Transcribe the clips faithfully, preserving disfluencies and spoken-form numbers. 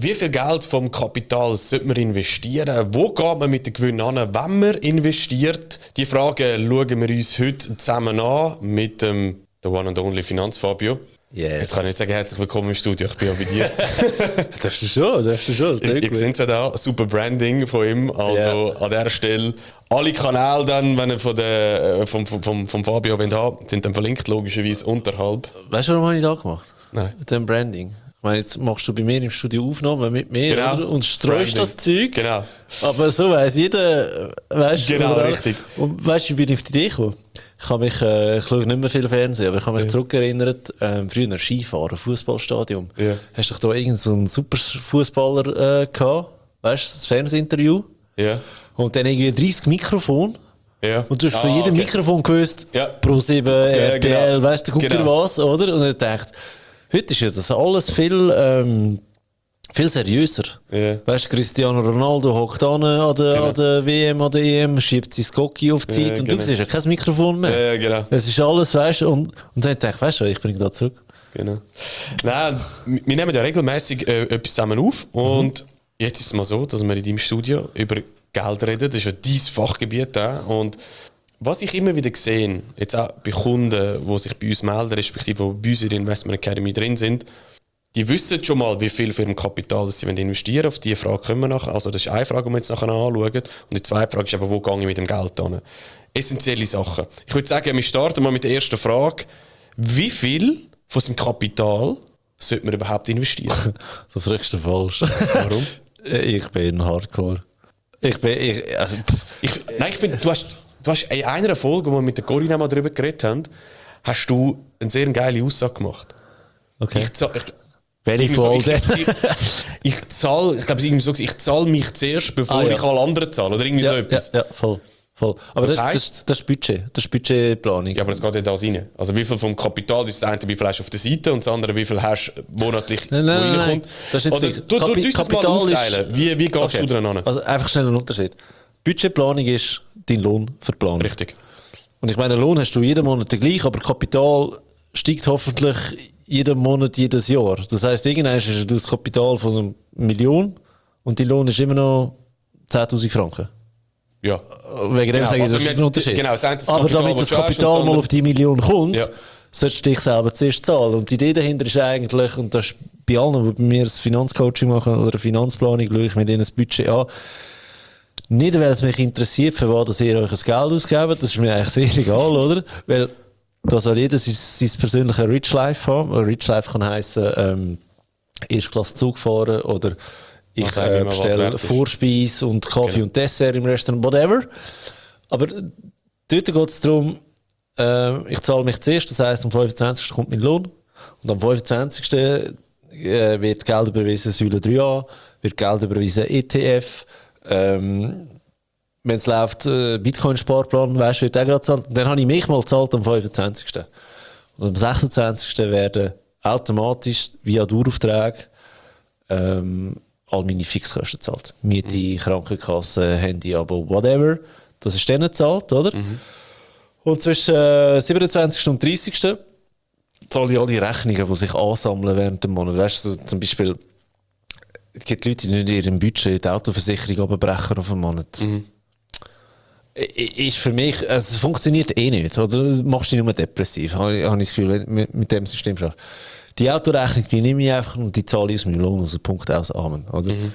wie viel Geld vom Kapital sollte man investieren? Wo geht man mit den Gewinnen an, wenn man investiert? Die Frage schauen wir uns heute zusammen an mit dem the one and only Finanzfabio. Yes. Jetzt kann ich nicht sagen, herzlich willkommen im Studio, ich bin ja bei dir. Darfst du schon, darfst du schon. Ich, ich sehe es ja da, super Branding von ihm. Also yeah. An dieser Stelle, alle Kanäle, dann, wenn ihr von der, vom, vom, vom Fabio habt, sind dann verlinkt, logischerweise unterhalb. Weißt du, warum habe ich das gemacht? Nein. Mit dem Branding. Ich meine, jetzt machst du bei mir im Studio Aufnahmen mit mir, genau. oder? Und streust Branding. Das Zeug. Genau. Aber so weiss jeder, weißt du. Genau, richtig. Und weißt du, wie bin ich auf die Idee gekommen? Ich habe mich, äh, ich schaue nicht mehr viel Fernsehen, aber ich habe mich ja. zurückerinnert, äh, früher Skifahren, Fußballstadion. Ja. Hast du doch da irgendeinen so einen super Fußballer äh, gehabt? Weißt du, das Fernsehinterview? Ja. Und dann irgendwie dreißig Mikrofone. Ja. Und du hast ah, von jedem okay. Mikrofon gewusst, ja. Pro sieben, ja, R T L, genau. Weißt du, guck dir genau. was, oder? Und ich dachte, heute ist ja das alles viel, ähm, viel seriöser. Yeah. Weißt du, Cristiano Ronaldo hockt an an der, genau. an der W M, an der E M, schiebt sein Gocki auf die Zeit yeah, und genau. du siehst ja kein Mikrofon mehr. Ja, yeah, genau. Es ist alles, weißt du, und, und dann dachte ich, weißt du, ich bringe da zurück. Genau. Nein, wir nehmen ja regelmäßig äh, etwas zusammen auf und mhm. jetzt ist es mal so, dass wir in deinem Studio über Geld reden. Das ist ja dein Fachgebiet auch. Und was ich immer wieder sehe, jetzt auch bei Kunden, die sich bei uns melden, respektive die bei uns in der Investment Academy drin sind, die wissen schon mal, wie viel für ihr Kapital sie investieren wollen. Auf diese Frage können wir nachher. Also das ist eine Frage, die wir jetzt nachher anschauen. Und die zweite Frage ist aber, wo gehe ich mit dem Geld hin? Essentielle Sachen. Ich würde sagen, wir starten mal mit der ersten Frage. Wie viel von seinem Kapital sollte man überhaupt investieren? Das fragst du falsch. Warum? Ich bin Hardcore. Ich bin... Ich, also, ich, nein, ich finde, du hast, du hast in einer Folge, wo wir mit der Corinna mal darüber geredet haben, hast du eine sehr geile Aussage gemacht. Okay. Ich, ich, Welche so, Folge? Ich, ich, ich, ich zahle, ich glaube, so, ich zahle mich zuerst, bevor ah, ja. ich alle anderen zahle. Oder irgendwie ja, so etwas. Ja, ja, voll. voll. Aber das, das, das, das, das ist Budget. Das ist Budgetplanung. Ja, aber das geht ja da rein. Also wie viel vom Kapital ist das eine, wie viel hast du auf der Seite und das andere, wie viel hast du monatlich, nein, nein, wo reinkommt. Das ist Oder du, du, Kapi- du das mal aufteilen. Ist, wie, wie gehst okay. du dran an? Also einfach schnell einen Unterschied. Budgetplanung ist dein Lohn verplanen. Richtig. Und ich meine, Lohn hast du jeden Monat gleich, aber Kapital steigt hoffentlich jeden Monat, jedes Jahr. Das heisst, irgendwann hast du das Kapital von einer Million und dein Lohn ist immer noch zehntausend Franken. Ja. Wegen dem genau, sage ich, also das ist ein Unterschied. Genau, das aber Kapital, damit das Kapital mal auf die Million kommt, ja. solltest du dich selber zuerst zahlen. Und die Idee dahinter ist eigentlich, und das ist bei allen, die bei mir das Finanzcoaching machen oder eine Finanzplanung, schaue ich mir denen das Budget an. Nicht, weil es mich interessiert, für was ihr euch das Geld ausgebt, das ist mir eigentlich sehr egal, oder? Weil da soll jeder sein, sein persönliches Rich Life haben. Rich Life kann heissen, ähm, Erstklasse Zug fahren oder ich äh, bestelle Vorspeise und Kaffee genau. und Dessert im Restaurant, whatever. Aber dort geht es darum, äh, ich zahle mich zuerst, das heisst, am fünfundzwanzigsten kommt mein Lohn und am fünfundzwanzigsten Äh, wird Geld überwiesen Säule drei a, wird Geld überwiesen E T F, ähm, wenn es läuft, äh, Bitcoin-Sparplan, weißt du, wird auch gerade gezahlt. Dann habe ich mich mal gezahlt am fünfundzwanzigsten Und am sechsundzwanzigsten werden automatisch via Dauerauftrag ähm, all meine Fixkosten gezahlt. Miete, mhm. Krankenkasse, Handy-Abo, whatever. Das ist dann gezahlt, oder? Mhm. Und zwischen äh, siebenundzwanzigsten und dreißigsten zahle ich alle Rechnungen, die sich ansammeln während dem Monat. Weißt du, so zum Beispiel, es gibt Leute, die nicht in ihrem Budget die Autoversicherung abbrechen auf einen Monat. Mhm. Ist für mich, also es funktioniert eh nicht, oder? Du machst dich nur depressiv, habe ich, habe ich das Gefühl, mit, mit dem System schon. Die Autorechnung, die nehme ich einfach und die zahle ich aus meinem Lohn, aus dem Punkt aus Amen, oder? Mhm.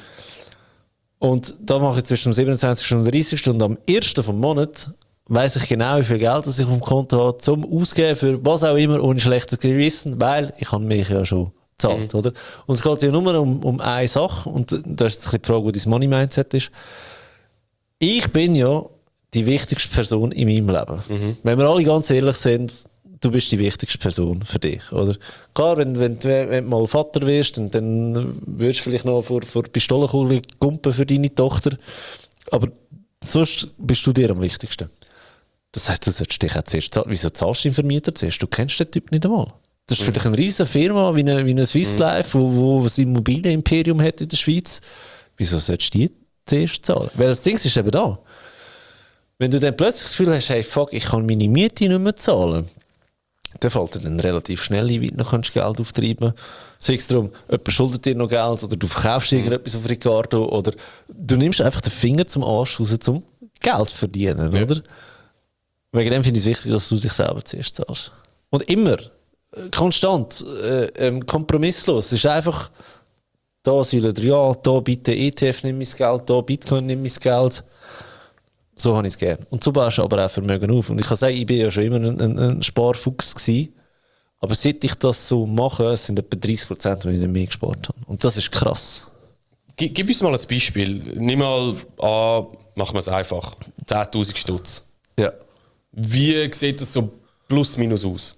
Und da mache ich zwischen dem siebenundzwanzigsten und dreißigsten und am ersten vom Monat weiss ich genau, wie viel Geld das ich auf dem Konto habe, zum Ausgeben für was auch immer, ohne schlechtes Gewissen, weil ich habe mich ja schon gezahlt, mhm. oder? Und es geht ja nur um, um eine Sache, und das ist die Frage, wo dein Money-Mindset ist. Ich bin ja die wichtigste Person in meinem Leben. Mhm. Wenn wir alle ganz ehrlich sind, du bist die wichtigste Person für dich, oder? Klar, wenn, wenn, wenn du mal Vater wirst, dann, dann würdest du vielleicht noch vor, vor Pistolenkugel gumpen für deine Tochter, aber sonst bist du dir am wichtigsten. Das heisst, du solltest dich auch zuerst zahlen. Wieso zahlst du den Vermieter zuerst? Du kennst den Typ nicht einmal. Das ist mhm. vielleicht eine riesige Firma wie eine, wie eine Swiss mhm. Life, wo, wo ein Immobilienimperium hat in der Schweiz. Wieso solltest du die zuerst zahlen? Weil das Ding ist eben da. Wenn du dann plötzlich das Gefühl hast, hey, fuck, ich kann meine Miete nicht mehr zahlen, dann fällt dir dann relativ schnell ein, wie du noch Geld auftreiben kannst. Sei es darum, jemand schuldet dir noch Geld oder du verkaufst mhm. irgendetwas auf Ricardo oder du nimmst einfach den Finger zum Arsch raus, um Geld zu verdienen, ja. oder? Wegen dem finde ich es wichtig, dass du dich selber zuerst zahlst. Und immer, konstant, äh, ähm, kompromisslos. Es ist einfach, da Säule drei, ja, da bitte E T F nimm mein Geld, da Bitcoin nimm mein Geld. So habe ich es gerne. Und so baust du aber auch Vermögen auf. Und ich kann sagen, ich war ja schon immer ein, ein, ein Sparfuchs gewesen. Aber seit ich das so mache, sind etwa dreißig Prozent, die ich nicht mehr gespart habe. Und das ist krass. Gib, gib uns mal ein Beispiel. Nimm mal an, machen wir es einfach. zehntausend Stutz. Ja. Wie sieht das so plus minus aus?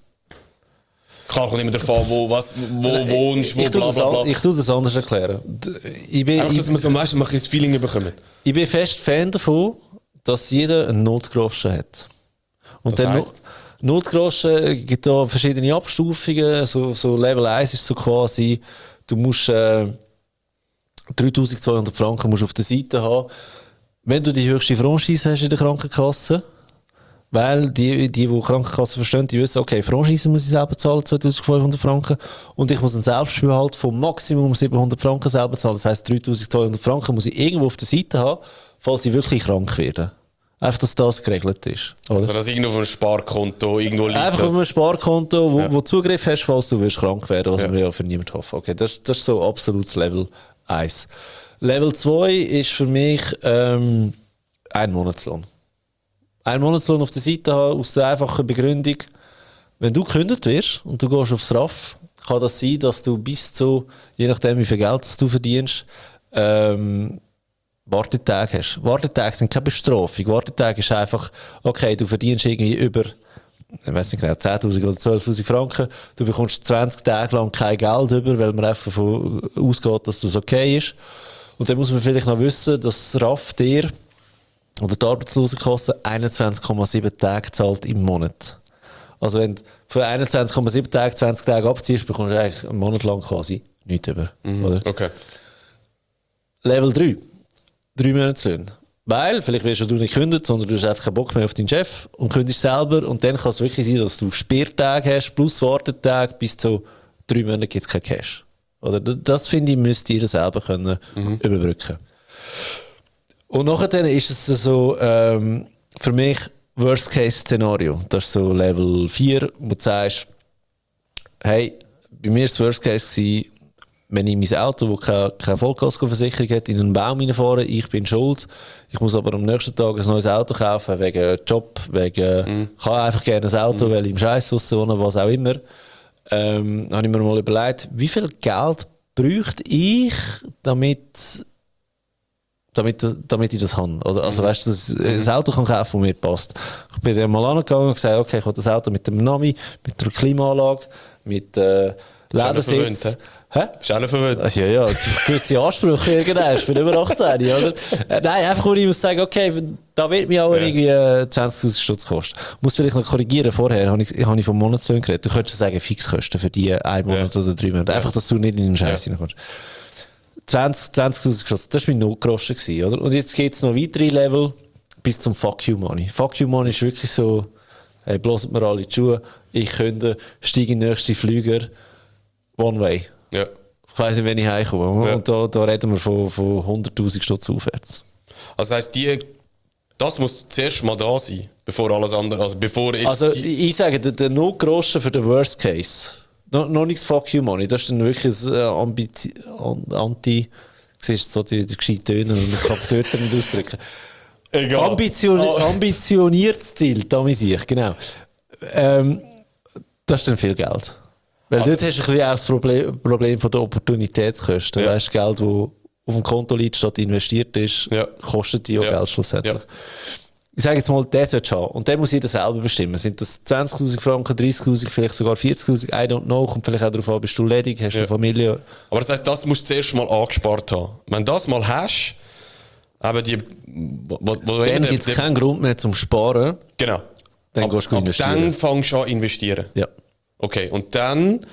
Kann auch nicht mehr davon, wo, was, wo wohnst, wo ich, bla bla bla. Ich tue das anders erklären. Ich bin, einfach, dass ich, man so meistens mal ein Feeling bekommt. Ich bin fest Fan davon, dass jeder einen Notgroschen hat. Und das der heisst? Notgroschen gibt da verschiedene Abstufungen. So, so Level eins ist so quasi, du musst äh, dreitausendzweihundert Franken musst auf der Seite haben. Wenn du die höchste Franchise hast in der Krankenkasse, weil die, die, die Krankenkasse verstehen, die wissen, okay, Franchise muss ich selber zahlen, zweitausendfünfhundert Franken, und ich muss einen Selbstbehalt von Maximum siebenhundert Franken selber zahlen. Das heisst, dreitausendzweihundert Franken muss ich irgendwo auf der Seite haben, falls ich wirklich krank werde. Einfach, dass das geregelt ist. Oder? Also, dass irgendwo auf einem Sparkonto irgendwo liegt. Einfach auf einem Sparkonto, wo, ja. wo Zugriff hast, falls du wirst krank werden, was ja. wir ja für niemanden hoffen. Okay, das, das ist so absolutes Level eins. Level zwei ist für mich ähm, ein Monatslohn. Ein Monatslohn auf der Seite haben, aus der einfachen Begründung, wenn du gekündigt wirst und du gehst aufs R A F, kann das sein, dass du bis zu, je nachdem wie viel Geld das du verdienst, ähm, Wartetage hast. Wartetage sind keine Bestrafung. Wartetage ist einfach, okay, du verdienst irgendwie über, ich weiß nicht genau, zehntausend oder zwölftausend Franken, du bekommst zwanzig Tage lang kein Geld über, weil man einfach davon ausgeht, dass das okay ist. Und dann muss man vielleicht noch wissen, dass das R A F dir oder die Arbeitslosenkasse einundzwanzig Komma sieben Tage zahlt im Monat. Also wenn du für einundzwanzig Komma sieben Tage zwanzig Tage abziehst, bekommst du eigentlich einen Monat lang quasi nichts über. Mhm. Oder? Okay. Level drei. Drei Monatslöhne. Weil, vielleicht wirst du nicht gekündigt, sondern du hast einfach keinen Bock mehr auf deinen Chef und kündigst selber. Und dann kann es wirklich sein, dass du Sperrtage hast, plus Wartetage, bis zu drei Monaten gibt es kein Cash. Oder das, finde ich, müsst ihr selber können mhm. überbrücken. Und nachher ist es so, ähm, für mich, Worst-Case-Szenario. Das ist so Level vier, wo du sagst, hey, bei mir war es Worst-Case, wenn ich mein Auto, das keine, keine Vollkaskoversicherung hat, in einen Baum reinfahre, ich bin schuld. Ich muss aber am nächsten Tag ein neues Auto kaufen, wegen Job, wegen, mm. ich habe einfach gerne ein Auto, mm. weil ich im Scheiß wohne, was auch immer. Ähm, habe ich mir mal überlegt, wie viel Geld bräuchte ich, damit, damit, damit ich das habe? Oder, also, mm. weißt du, dass ein Auto kann kaufen, das mir passt. Ich bin dann mal angegangen und gesagt, okay, ich habe das Auto mit dem Navi, mit der Klimaanlage, mit äh, Ledersitz. Hä? Bist du auch noch verwöhnt? Ja, ja, gewisse Ansprüche irgendwann, ich bin über achtzehn, oder? Äh, nein, einfach wo ich muss sagen, okay, da wird mir auch ja. irgendwie äh, zwanzigtausend Stutz kosten. Muss vielleicht noch korrigieren, vorher habe ich, hab ich vom Monatslöhnen geredet. Du könntest sagen, Fixkosten für die einen Monat ja. oder drei Monate. Einfach, dass du nicht in den Scheiß ja. reinkommst. zwanzigtausend Stutz, das war mein Notgroschen, oder? Und jetzt geht es noch weitere Level bis zum Fuck You Money. Fuck You Money ist wirklich so, hey, bloß mir alle die Schuhe, ich könnte, steige in den nächsten Flüger, one way. Ja. Ich weiss nicht, wenn ich heimkomme. Ja. Und da, da reden wir von, von hunderttausend Stutz aufwärts. Also heisst, die, das muss zuerst mal da sein, bevor alles andere. Also, bevor jetzt also die ich sage, der, der Notgroschen für den Worst Case, no, noch nichts Fuck You Money, das ist dann wirklich ein äh, Ambizi- Anti... Siehst du, so die, die gescheiten Töne und ich kann die Wörter nicht ausdrücken. Egal. Ambition, oh. Ambitioniertes Ziel, da muss ich, genau. Ähm, das ist dann viel Geld. Weil also, dort hast du ein bisschen auch das Problem, Problem von der Opportunitätskosten. Ja. Weißt du, Geld, das auf dem Konto liegt, statt investiert ist, ja. kostet die auch ja. Geld schlussendlich. Ja. Ich sage jetzt mal, der sollte haben. Und der muss jeder selber bestimmen. Sind das zwanzigtausend Franken, dreißigtausend, vielleicht sogar vierzigtausend? I don't know. Kommt vielleicht auch darauf an, bist du ledig, hast du ja. Familie? Aber das heisst, das musst du zuerst mal angespart haben. Wenn du das mal hast, aber die... Wo, wo dann gibt es keinen Grund mehr zum Sparen. Genau. Dann ab, gehst du investieren. Dann fängst du an investieren. Ja. Okay, und dann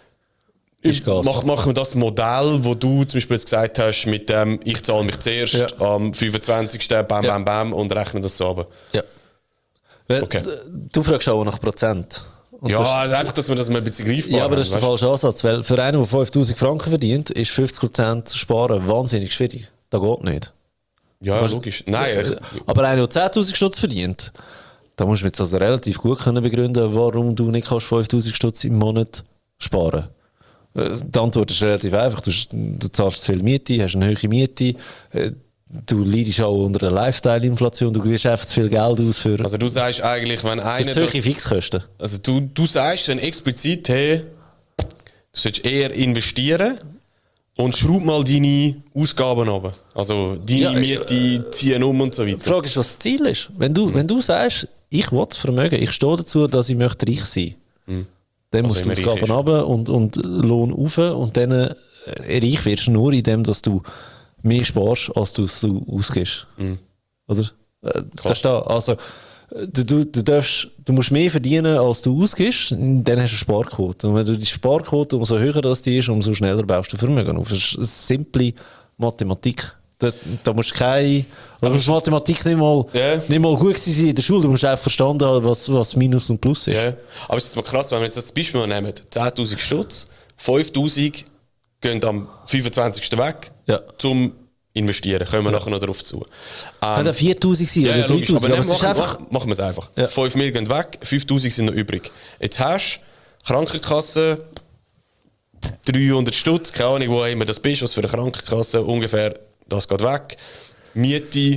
mach, machen wir das Modell, wo du zum Beispiel jetzt gesagt hast, mit dem, ich zahle mich zuerst ja. am fünfundzwanzigsten Bam, ja. bam, bam und rechne das so ab. Ja. Weil, okay. Du fragst auch nach Prozent. Und ja, das, also einfach, dass wir das mal ein bisschen greifbar Ja, aber das ist der weißt? falsche Ansatz, weil für einen, der fünftausend Franken verdient, ist fünfzig Prozent sparen wahnsinnig schwierig. Das geht nicht. Ja, Kannst- logisch. Nein, ich, Aber einer, der zehntausend Stutz verdient, da musst du jetzt also relativ gut können begründen, warum du nicht kannst fünftausend Stutz im Monat sparen. Äh, Die Antwort ist relativ einfach. Du, du zahlst zu viel Miete, hast eine hohe Miete, äh, du leidest auch unter einer Lifestyle-Inflation, du gibst einfach zu viel Geld aus für... also du sagst eigentlich, wenn einer... das sind hohe Fixkosten. Also du, du sagst dann explizit, hey, du solltest eher investieren und schraub mal deine Ausgaben runter. Also deine Ja, Miete ziehen um und so weiter. Die Frage ist, was das Ziel ist. Wenn du, mhm. wenn du sagst, ich will das Vermögen, ich stehe dazu, dass ich möchte reich sein möchte, mhm. dann also musst du Ausgaben runter und, und Lohn rauf und dann äh, reich wirst du nur in dem, dass du mehr sparst, als du, du ausgibst. Mhm. Oder? Äh, das ist da. Also, du, du, du, darfst, du musst mehr verdienen, als du ausgibst, dann hast du eine Sparquote. Und wenn du die Sparquote umso höher das die ist, umso schneller baust du Vermögen auf. Das ist eine simple Mathematik. Da, da musst du keine... Da musst Mathematik nicht mal, yeah. nicht mal gut sein in der Schule. Du musst einfach verstanden haben, was, was Minus und Plus ist. Yeah. Aber es ist mal krass, wenn wir jetzt das Beispiel nehmen, zehntausend Stutz, fünftausend gehen am fünfundzwanzigsten weg Ja. zum Investieren. Kommen wir ja. nachher noch darauf zu. Kann ähm, ja viertausend sein ja, oder ja, dreitausend. Aber, aber aber machen, einfach... machen wir es einfach. Ja. fünf Millionen gehen weg, fünftausend sind noch übrig. Jetzt hast du Krankenkasse, dreihundert Stutz, keine Ahnung, wo immer das bist, was für eine Krankenkasse, ungefähr, das geht weg. Miete,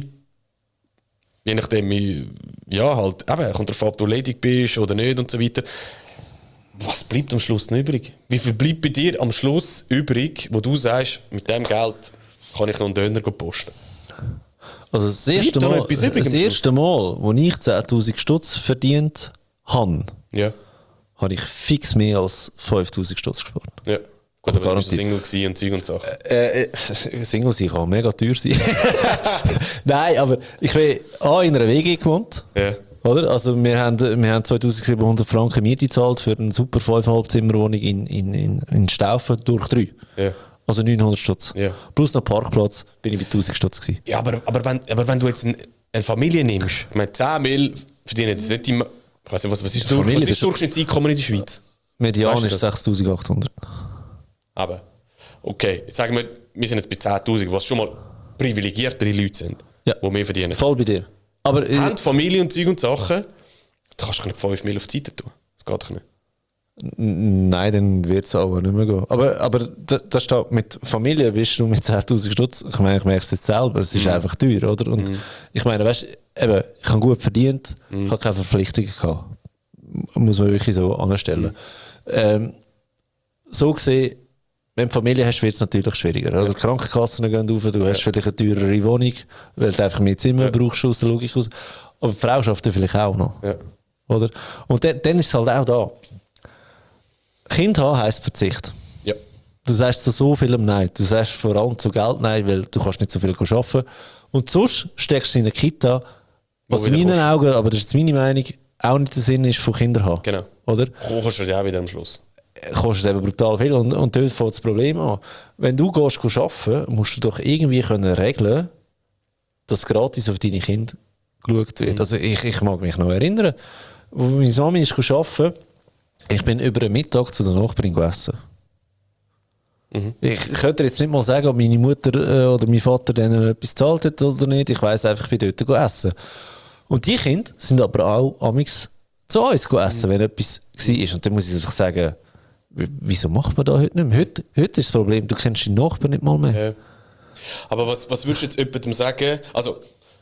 je nachdem, ja, halt, eben, kommt darauf ab, ob du ledig bist oder nicht und so weiter. Was bleibt am Schluss noch übrig? Wie viel bleibt bei dir am Schluss übrig, wo du sagst, mit dem Geld kann ich noch einen Döner posten? Also das erste Mal, etwas übrig das am erste Mal, wo ich zehntausend Stutz verdient habe, Ja. habe ich fix mehr als fünftausend Stutz gespart. Ja. Gut, aber du warst Garantiert. Single und Zeug und Sachen. Äh, äh, Single sein kann mega teuer sein. Nein, aber ich bin A in einer W G gewohnt. Ja. Oder? Also wir haben, wir haben zweitausendsiebenhundert Franken Miete gezahlt für eine super fünf Komma fünf Zimmerwohnung in, in, in, in Staufen durch drei. Ja. Also neunhundert Stutz. Ja. Plus noch Parkplatz bin ich bei tausend Stutz gewesen. Ja, aber, aber, wenn, aber wenn du jetzt ein, eine Familie nimmst, ich meine, zehn Mil verdienen das nicht immer. Ich weiß nicht, was, was ist, durch, Familie, was ist das Durchschnittseinkommen in der Schweiz? Median Weißt du ist das? sechstausendachthundert. Aber, okay, jetzt sagen wir, wir sind jetzt bei zehntausend, was schon mal privilegiertere Leute sind, Ja. die mehr verdienen. Voll bei dir. Aber äh, Haben Familie und Zeug und Sachen, da kannst du nicht fünf Mil auf die Seite tun. Das geht doch nicht. nein, dann wird es auch nicht mehr gehen. Aber, aber da, da steht, mit Familie bist du mit zehntausend Stutz, ich meine, ich merke es jetzt selber, es ist Mhm. einfach teuer, oder? Und Mhm. ich meine, weißt du, eben, ich habe gut verdient, Mhm. ich habe keine Verpflichtungen gehabt. Muss man wirklich so anstellen. Mhm. Ähm, so gesehen, wenn du Familie hast, wird es natürlich schwieriger. Also die Krankenkassen gehen auf, du hast vielleicht eine teurere Wohnung, weil du einfach mehr Zimmer Ja. brauchst aus der Logik aus. Aber die Frau schafft ja vielleicht auch noch. Ja. Oder? Und dann, dann ist es halt auch da. Kind haben heisst Verzicht. Ja. Du sagst zu so vielem Nein. Du sagst vor allem zu Geld Nein, weil du kannst nicht so viel arbeiten. Und sonst steckst du in eine Kita, was Wo in wieder meinen kostet. Augen, aber das ist jetzt meine Meinung, auch nicht der Sinn ist von Kindern haben. Genau. Oder? Kochst du ja auch wieder am Schluss. Kostet eben brutal viel. Und, und dort fängt das Problem an. Wenn du gehst arbeiten, musst du doch irgendwie können regeln, dass gratis auf deine Kinder geschaut wird. Mhm. Also ich, ich mag mich noch erinnern, wo meine Mami ist arbeiten, ich bin über den Mittag zu der Nachbarin gegessen. Mhm. Ich könnte jetzt nicht mal sagen, ob meine Mutter äh, oder mein Vater denen etwas gezahlt hat oder nicht. Ich weiss einfach, ich bin dort essen. Und die Kinder sind aber auch amigs zu uns essen, mhm. wenn etwas war. Und dann muss ich sich sagen, w- wieso macht man das heute nicht mehr? Heute, heute ist das Problem, du kennst deinen Nachbarn nicht mal mehr. Ja. Aber was, was würdest du jetzt jemandem sagen? Also,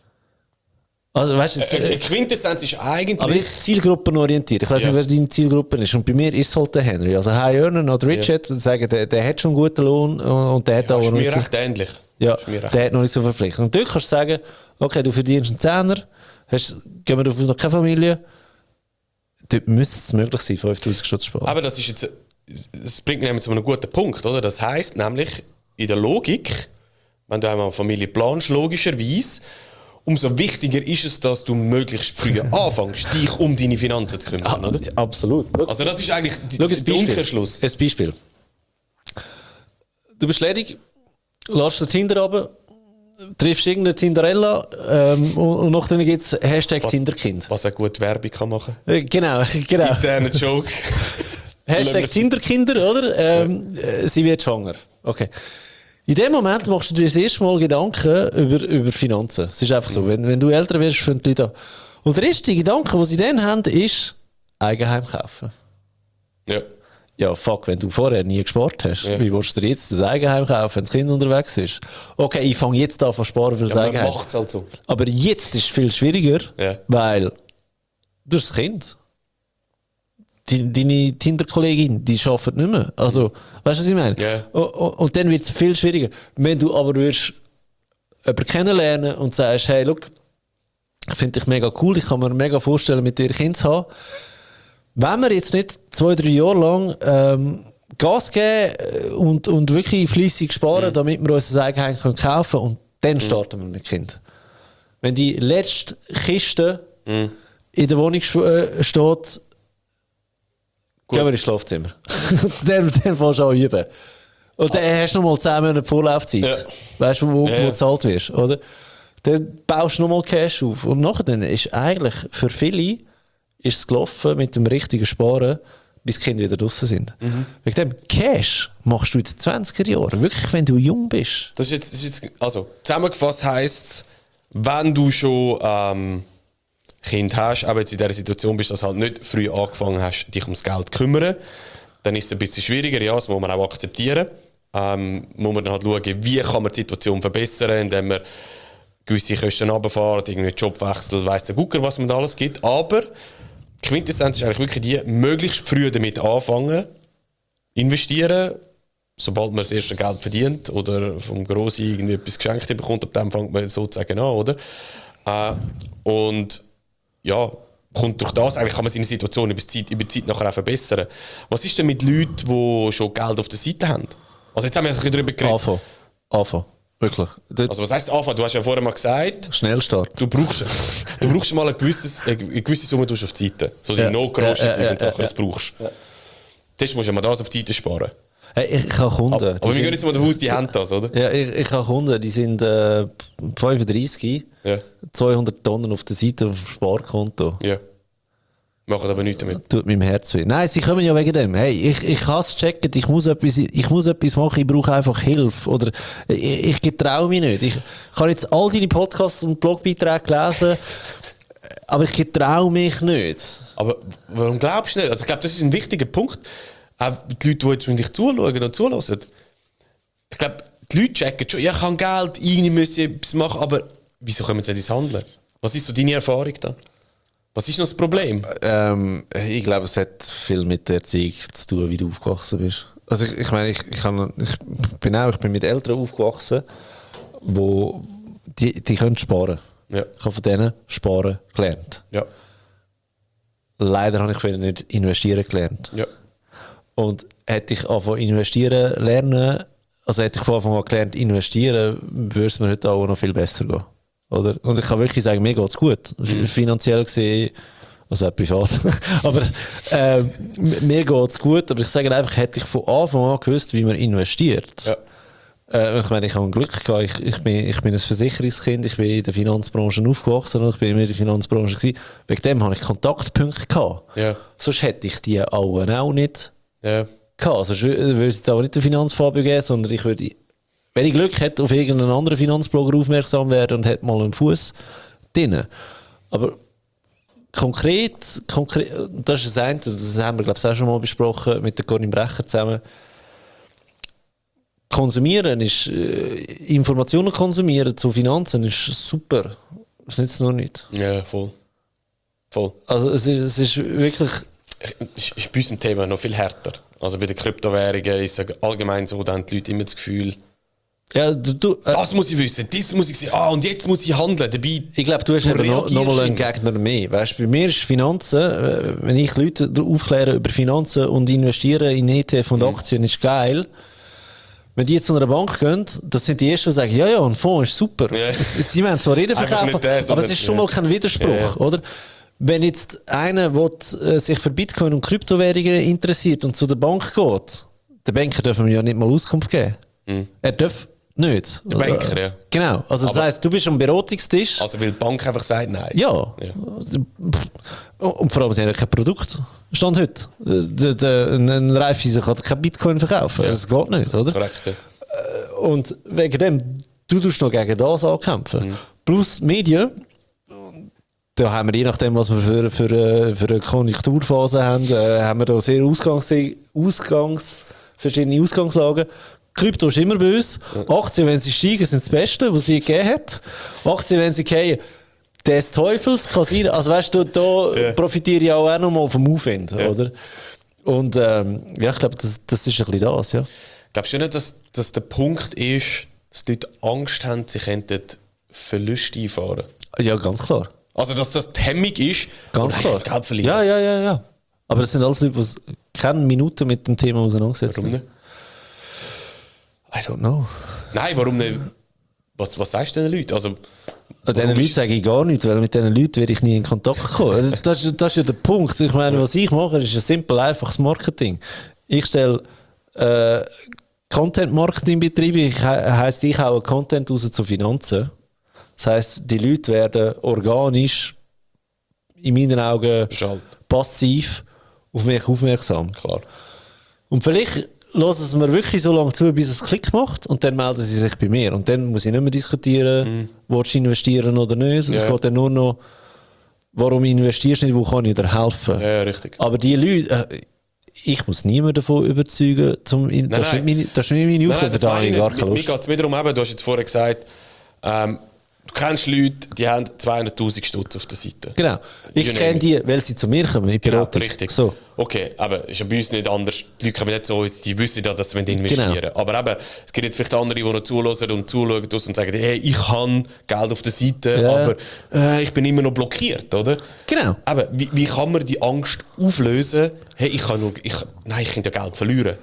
Also, weißt du, jetzt, eine äh, Quintessenz ist eigentlich... aber jetzt zielgruppenorientiert. Ich weiß Ja. nicht, wer deine Zielgruppe ist. Und bei mir ist es halt der Henry. Also High Earner oder Richard, ja. sagen, der, der hat schon einen guten Lohn und der hat ja, auch ist noch mir nicht so, recht ähnlich. ja, Ist mir recht der hat noch nicht so verpflichtet. Und dort kannst du sagen, okay, du verdienst einen Zehner, hast, gehen wir davon noch keine Familie. Dort müsste es möglich sein, fünftausend Stutz sparen. Aber das ist jetzt... Das bringt mich nämlich zu einem guten Punkt, oder? Das heisst nämlich, in der Logik, wenn du einmal eine Familie planst, logischerweise, umso wichtiger ist es, dass du möglichst früh anfängst, dich um deine Finanzen zu kümmern, oder? Absolut. Also das ist eigentlich die, Schau, ein der Beispiel. Umkehrschluss. Ein Beispiel. Du bist ledig, lässt den Tinder runter, triffst irgendeine Tinderella ähm, und, und nachher gibt es Hashtag was, Tinderkind. Was eine gute Werbung kann machen. Äh, genau, genau. Interner Joke. Hashtag Tinderkinder, oder? Ähm, ja. Sie wird schwanger. Okay. In dem Moment machst du dir das erste Mal Gedanken über, über Finanzen. Es ist einfach so, wenn, wenn du älter wirst, fangen die Leute an. Und der erste Gedanke, den sie dann haben, ist Eigenheim kaufen. Ja. Ja, fuck, wenn du vorher nie gespart hast, ja. wie willst du dir jetzt das Eigenheim kaufen, wenn das Kind unterwegs ist? Okay, ich fange jetzt an zu sparen für das ja, Eigenheim. Macht's halt so. Aber jetzt ist es viel schwieriger, ja. weil du hast das Kind. Die, deine Tinder-Kollegin, die arbeitet nicht mehr. Also, weißt du, was ich meine? Yeah. Und, und, und dann wird es viel schwieriger. Wenn du aber würdest jemanden kennenlernen und sagst, hey, look, finde ich mega cool, ich kann mir mega vorstellen, mit dir ein Kind zu haben. Wenn wir jetzt nicht zwei, drei Jahre lang ähm, Gas geben und, und wirklich fleissig sparen, mm. damit wir uns das Eigenheim kaufen können, und dann mm. starten wir mit Kind. Wenn die letzte Kiste mm. in der Wohnung äh, steht, Gut. Gehen wir ins Schlafzimmer. dann dann fängst du an üben. Und dann hast du noch mal zehn Monate Vorlaufzeit. Ja. Weißt du, wo, ja, ja. wo du zahlt wirst, oder? Dann baust du noch mal Cash auf. Und nachher dann ist eigentlich für viele ist es gelaufen mit dem richtigen Sparen, bis die Kinder wieder draussen sind. Mhm. Wegen dem Cash machst du in den zwanziger Jahren. Wirklich, wenn du jung bist. Das ist jetzt, das ist jetzt also zusammengefasst heisst, wenn du schon ähm, Kind hast, aber jetzt in dieser Situation bist, dass du halt nicht früh angefangen hast, dich ums Geld zu kümmern, dann ist es ein bisschen schwieriger, ja, das muss man auch akzeptieren. Ähm, muss man dann halt schauen, wie kann man die Situation verbessern, indem man gewisse Kosten runterfährt, irgendwie Jobwechsel, weiss der Gucker, was man da alles gibt. Aber die Quintessenz ist eigentlich wirklich die, möglichst früh damit anfangen, investieren, sobald man das erste Geld verdient oder vom Grossi irgendwie etwas geschenkt bekommt, ab dem fängt man sozusagen an, oder? Äh, und ja, kommt durch das, eigentlich kann man seine Situation über die Zeit, über die Zeit nachher auch verbessern. Was ist denn mit Leuten, die schon Geld auf der Seite haben? Also jetzt haben wir ein bisschen darüber geredet. Anfangen. Anfangen. Wirklich. Dort also was heisst anfangen? Du hast ja vorher mal gesagt... Schnellstart. Du brauchst, du brauchst mal ein gewisses, eine gewisse Summe auf die Seite. So die ja. No-Groschen ja, ja, ja, und Sachen, ja, ja. das brauchst. Ja. Jetzt musst du ja mal das auf die Seite sparen. Hey, ich, ich habe Kunden. Aber, aber wir sind, gehen jetzt mal davon aus, die haben das, oder? Ja, ich, ich habe Kunden, die sind äh, fünfunddreissig, ja. zweihundert Tonnen auf der Seite auf dem Sparkonto. Ja. Machen aber nichts damit. Tut meinem Herz weh. Nein, sie kommen ja wegen dem. Hey, ich, ich kann es checken, ich muss, etwas, ich muss etwas machen, ich brauche einfach Hilfe. Oder ich, ich getraue mich nicht. Ich, ich habe jetzt all deine Podcasts und Blogbeiträge gelesen, aber ich getraue mich nicht. Aber warum glaubst du nicht? Also ich glaube, das ist ein wichtiger Punkt. Auch die Leute, die jetzt dich zuschauen und zulassen. Ich glaube, die Leute checken schon, ja, ich habe Geld, irgendwie müssen etwas machen, aber wieso kommen sie nicht ins Handeln? Was ist so deine Erfahrung da? Was ist noch das Problem? Ähm, ich glaube, es hat viel mit der Erziehung zu tun, wie du aufgewachsen bist. Also ich, ich meine, ich, ich, kann, ich, bin auch, ich bin mit Eltern aufgewachsen, wo die, die können sparen. Ja. Ich habe von denen sparen gelernt. Ja. Leider habe ich wieder nicht investieren gelernt. Ja. Und hätte ich angefangen investieren lernen, also hätte ich von Anfang an gelernt investieren, würde es mir heute auch noch viel besser gehen. Oder? Und ich kann wirklich sagen, mir geht es gut. Mhm. Finanziell gesehen, also auch privat. aber äh, mir geht es gut. Aber ich sage einfach, hätte ich von Anfang an gewusst, wie man investiert. Ja. Äh, ich meine, ich habe Glück gehabt. Ich, ich, bin, ich bin ein Versicherungskind. Ich bin in der Finanzbranche aufgewachsen. Ich bin immer in der Finanzbranche gewesen. Wegen dem habe ich Kontaktpunkte gehabt. Ja. Sonst hätte ich die alle auch nicht ja. gehabt. Sonst würde es jetzt aber nicht den Finanzfabio geben, sondern ich würde... Wenn ich Glück hätte, auf irgendeinen anderen Finanzblogger aufmerksam werden und hätte mal einen Fuß drin. Aber konkret, konkret, das ist das eine, das haben wir glaube ich auch schon mal besprochen mit der Corinne Brecher zusammen. Konsumieren ist, äh, Informationen konsumieren zu Finanzen ist super. Das nützt noch nicht. Ja, voll. Voll. Also es ist, es ist wirklich... Ist, ist bei unserem Thema noch viel härter. Also bei den Kryptowährungen ist es allgemein so, da haben die Leute immer das Gefühl, ja, du, du, äh, das muss ich wissen, das muss ich sehen, ah, und jetzt muss ich handeln. Dabei, ich glaube, du hast eben noch, noch mal einen Gegner mehr. Weißt, bei mir ist Finanzen, äh, wenn ich Leute aufkläre über Finanzen und investieren in E T F und mhm. Aktien, ist geil. Wenn die jetzt zu einer Bank gehen, das sind die Ersten, die sagen, ja, ja, ein Fonds ist super. Ja. Sie wollen zwar Reden verkaufen, das, aber es ist schon ja. mal kein Widerspruch, ja. oder? Wenn jetzt einer will, äh, sich für Bitcoin und Kryptowährungen interessiert und zu der Bank geht, der Banker dürfen wir ja nicht mal Auskunft geben. Mhm. Er darf nicht. Der Banker, ja. Genau. Also das heisst, du bist am Beratungstisch. Also weil die Bank einfach sagt nein. Ja. ja. Und vor allem, sie haben ja kein Produkt. Stand heute. Der, der, ein Raiffeisen kann kein Bitcoin verkaufen. Ja. Das geht nicht, oder? Korrekt, ja. Und wegen dem, du tust noch gegen das ankämpfen. Mhm. Plus Medien, da haben wir, je nachdem, was wir für, für, für eine Konjunkturphase haben, äh, haben wir da sehr Ausgangs, Ausgangs, verschiedene Ausgangslagen. Krypto ist immer bei uns. Ja. Aktien, wenn sie steigen, sind das Beste, was sie gegeben hat. Aktien, wenn sie fallen, des Teufels kann sein. Also weißt du, da ja. profitiere ich auch nochmal vom Aufwind, ja. oder? Und ähm, ja, ich glaube, das, das ist ein bisschen das, ja. Glaubst du nicht, dass, dass der Punkt ist, dass die Leute Angst haben, sie könnten Verluste einfahren? Ja, ganz klar. Also, dass das die Hemmung ist, ganz klar. Geld verlieren. Ja, ja, ja, ja. Aber das sind alles Leute, die keine Minute mit dem Thema auseinandergesetzt haben. Warum nicht? I don't know. Nein, warum nicht? Was, was sagst du den Leuten? Also, diesen Leuten sage ich gar nichts, weil mit diesen Leuten werde ich nie in Kontakt kommen. Das, das ist ja der Punkt. Ich meine, was ich mache, ist ein simpel, einfaches Marketing. Ich stelle äh, Content-Marketing betreibe. Ich, heisst, ich haue Content raus zu Finanzen. Das heisst, die Leute werden organisch, in meinen Augen, Beschalt. passiv auf mich aufmerksam. Klar. Und vielleicht lassen sie mir wirklich so lange zu, bis es Klick macht und dann melden sie sich bei mir. Und dann muss ich nicht mehr diskutieren, mm. willst du investieren oder nicht. Ja. Es geht dann nur noch, warum investierst du nicht, wo kann ich dir helfen. Ja, richtig. Aber die Leute, äh, ich muss niemanden davon überzeugen, zum, nein, das, nein. Ist meine, das ist nicht meine Aufgabe, da habe ich gar keine Lust. Mir geht es mir darum, eben, du hast jetzt vorher gesagt, ähm, du kennst Leute, die haben zweihunderttausend Stutz auf der Seite. Genau. Ich kenne die, weil sie zu mir kommen, in Beratung. Genau, richtig. So. Okay, aber ist ja bei uns nicht anders. Die Leute kommen nicht so, die wissen ja, dass sie investieren. Genau. Aber eben, es gibt jetzt vielleicht andere, die noch zuhören und zuschauen und sagen, hey, ich habe Geld auf der Seite, ja. aber äh, ich bin immer noch blockiert, oder? Genau. Aber wie, wie kann man die Angst auflösen? Hey, ich kann nur, ich, nein, ich könnte ja Geld verlieren.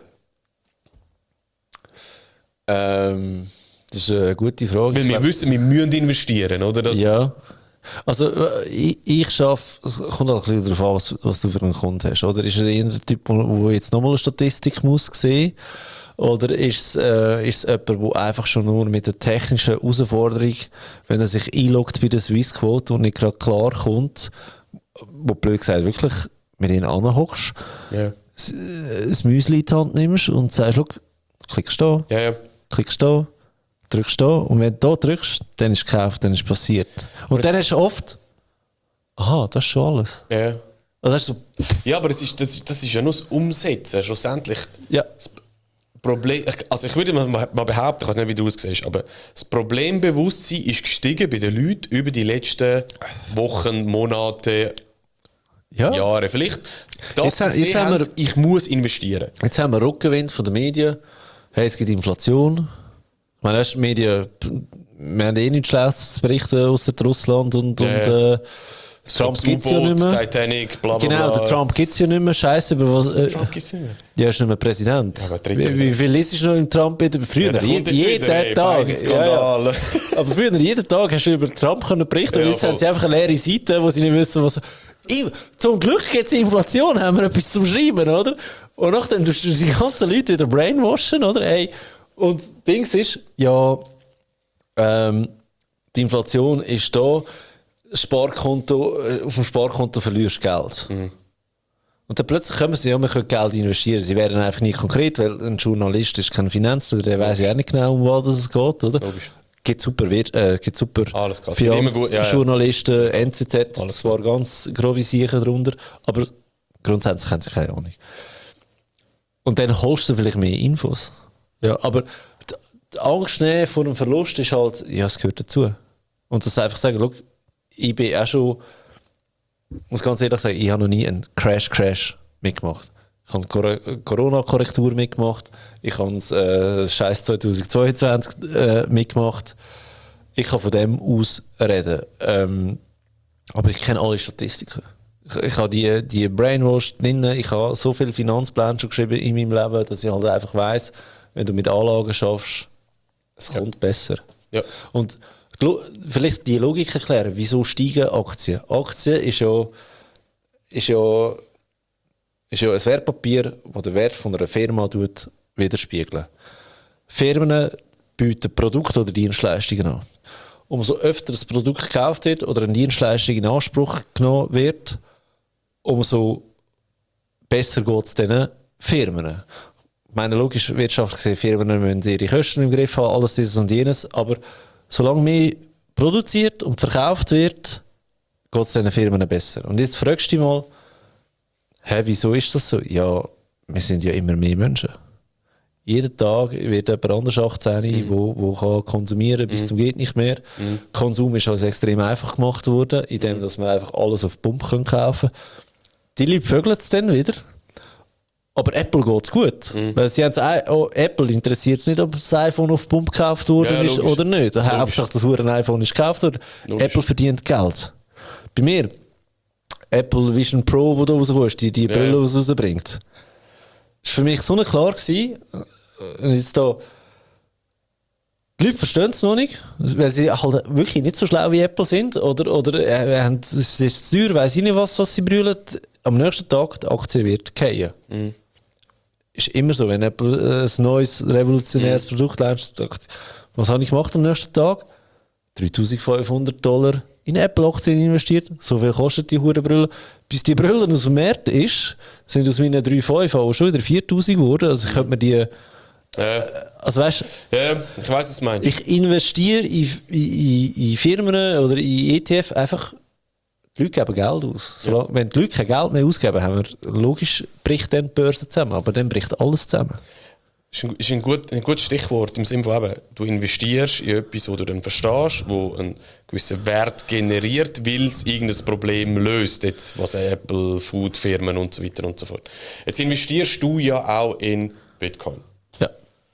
Ähm... Das ist eine gute Frage. Weil wir glaub, wissen, wir müssen investieren, oder? Das ja. Also ich, ich schaffe, es kommt auch ein bisschen darauf an, was, was du für einen Kunden hast. Oder ist er eher der Typ, der jetzt nochmal eine Statistik muss sehen? Oder ist es, äh, ist es jemand, der einfach schon nur mit der technischen Herausforderung, wenn er sich einloggt bei der Swissquote und nicht gerade klar kommt, wo blöd gesagt wirklich mit ihnen anhockst, yeah. das, das Müsli in die Hand nimmst und sagst, schau, klickst da, yeah, yeah. klickst da, drückst da und wenn du da drückst, dann ist es gekauft, dann ist es passiert. Und aber dann hast du oft, aha, das ist schon alles. Ja. Also hast du ja, aber das ist, das, das ist ja nur das Umsetzen, schlussendlich. Ja. Das Problem, also ich würde mal, mal behaupten, ich weiß nicht, wie du es siehst, aber das Problembewusstsein ist gestiegen bei den Leuten über die letzten Wochen, Monate, ja. Jahre. Vielleicht, dass jetzt, sie jetzt haben, haben wir, ich muss investieren. Jetzt haben wir Rückenwind von den Medien, hey, es gibt Inflation. Ich meine, die Medien, wir haben eh nichts Schlechtes zu berichten, außer Russland und, yeah. und äh, Trump gibt es ja nicht mehr. Titanic, bla bla genau, bla. Der Trump gibt es ja nicht mehr. Scheiße, über was. Äh, der Trump gibt es nicht mehr. Ja, ist nicht mehr Präsident. Ja, aber wie, wie viel ist du noch im Trump? Früher, ja, je, jeden wieder, Tag. Ja, ja. Aber früher, jeden Tag hast du über Trump können berichten. Ja, und jetzt voll. Haben sie einfach eine leere Seite, wo sie nicht wissen, was. Zum Glück gibt es Inflation, haben wir etwas zum Schreiben, oder? Und nachdem tust du die ganzen Leute wieder brainwashen, oder? Hey, und das Ding ist, ja, ähm, die Inflation ist da, Sparkonto, auf dem Sparkonto verlierst du Geld. Mhm. Und dann plötzlich kommen sie, ja, wir können Geld investieren. Sie werden einfach nicht konkret, weil ein Journalist ist kein Finanzler, der weiß ja auch nicht genau, um was es geht, oder? Logisch. Gibt super, äh, gibt super Finanzjournalisten, ja, ja. N Z Z, alles zwar gut. Ganz grobe Sachen drunter, aber grundsätzlich haben sie keine Ahnung. Und dann holst du vielleicht mehr Infos. Ja, aber die Angst nehmen vor einem Verlust ist halt, ja, es gehört dazu. Und das einfach sagen, schau, ich bin auch schon, muss ganz ehrlich sagen, ich habe noch nie einen Crash-Crash mitgemacht. Ich habe eine Corona-Korrektur mitgemacht, ich habe das äh, Scheiß zweitausendzweiundzwanzig äh, mitgemacht. Ich kann von dem aus reden. Ähm, aber ich kenne alle Statistiken. Ich, ich habe die, die Brainwash drin, ich habe so viele Finanzpläne schon geschrieben in meinem Leben, dass ich halt einfach weiss, wenn du mit Anlagen schaffst, es kommt ja. besser. Ja. Und vielleicht die Logik erklären, wieso steigen Aktien? Aktien ist ja, ist ja, ist ja ein Wertpapier, das den Wert von einer Firma widerspiegelt. Firmen bieten Produkte oder Dienstleistungen an. Umso öfter das Produkt gekauft wird oder eine Dienstleistung in Anspruch genommen wird, umso besser geht es diesen Firmen. Ich meine, logisch, wirtschaftlich gesehen, Firmen müssen ihre Kosten im Griff haben, alles dieses und jenes, aber solange mehr produziert und verkauft wird, geht es diesen Firmen besser. Und jetzt fragst du dich mal, hä, wieso ist das so? Ja, wir sind ja immer mehr Menschen. Jeden Tag wird jemand anders achtzehn, der mhm. wo, wo kann konsumieren bis mhm. zum geht nicht mehr. Mhm. Konsum ist also extrem einfach gemacht worden, indem mhm. dass man einfach alles auf Pump kaufen kann. Die Leute vögeln es dann wieder. Aber Apple geht es gut. Mhm. Weil sie haben oh, Apple interessiert es nicht, ob das iPhone auf Pump gekauft worden ja, ist oder nicht. Hauptsache, dass ein iPhone ist gekauft worden. Logisch. Apple verdient Geld. Bei mir, Apple Vision Pro, wo du rauskommst, die, die ja. Brille, die es rausbringt. Das war für mich so klar gewesen. Und jetzt da, die Leute verstehen es noch nicht, weil sie halt wirklich nicht so schlau wie Apple sind. Oder, oder äh, haben, es ist zu teuer, weiss ich nicht was, was sie brüllen. Am nächsten Tag die Aktie wird fallen. Mhm. Ist immer so, wenn Apple ein neues, revolutionäres mhm. Produkt launcht, was habe ich gemacht am nächsten Tag? dreitausendfünfhundert Dollar in Apple-Aktien investiert. So viel kostet die Hurenbrille. Bis die Brille aus dem Markt ist, sind aus meinen drei Komma fünf auch schon wieder viertausend geworden. Also ich könnte mir die... Äh, also weißt, ja, ich weiss, was du meinst. Ich investiere in, in, in Firmen oder in E T F einfach... Die Leute geben Geld aus. Solange, ja. Wenn die Leute kein Geld mehr ausgeben, haben wir, logisch bricht dann die Börse zusammen, aber dann bricht alles zusammen. Das ist ein, ist ein, gut, ein gutes Stichwort im Sinne von eben, du investierst in etwas, das du dann verstehst, wo einen gewissen Wert generiert, weil es irgendein Problem löst, jetzt, was Apple, Food-Firmen und so weiter und so fort. Jetzt investierst du ja auch in Bitcoin. Ja.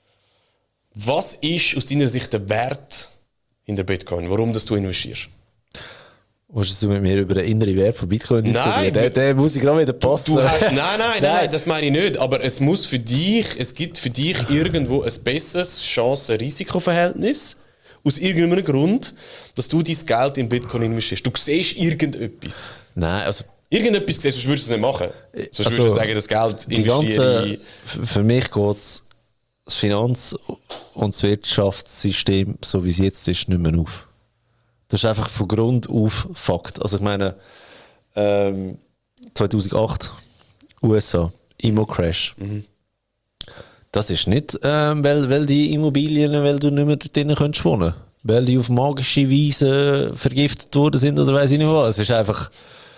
Was ist aus deiner Sicht der Wert hinter Bitcoin? Warum dass du investierst? Willst du mit mir über den inneren Wert von Bitcoin diskutieren? Nein, der, der muss ich gerade wieder passen. Du hast, nein, nein, nein, nein, das meine ich nicht. Aber es muss für dich, es gibt für dich irgendwo ein besseres Chancen-Risiko-Verhältnis. Aus irgendeinem Grund, dass du dein Geld in Bitcoin investierst. Du siehst irgendetwas. Nein, also... Irgendetwas siehst, sonst würdest du es nicht machen. Sonst also, würdest du sagen, das Geld investiere ich... Für mich geht es das Finanz- und das Wirtschaftssystem, so wie es jetzt ist, nicht mehr auf. Das ist einfach von Grund auf Fakt. Also ich meine, ähm, zweitausendacht, U S A, Immo-Crash. Mhm. Das ist nicht, ähm, weil, weil die Immobilien, weil du nicht mehr dort drinnen wohnen kannst, weil die auf magische Weise vergiftet worden sind oder weiss ich nicht was. Es ist einfach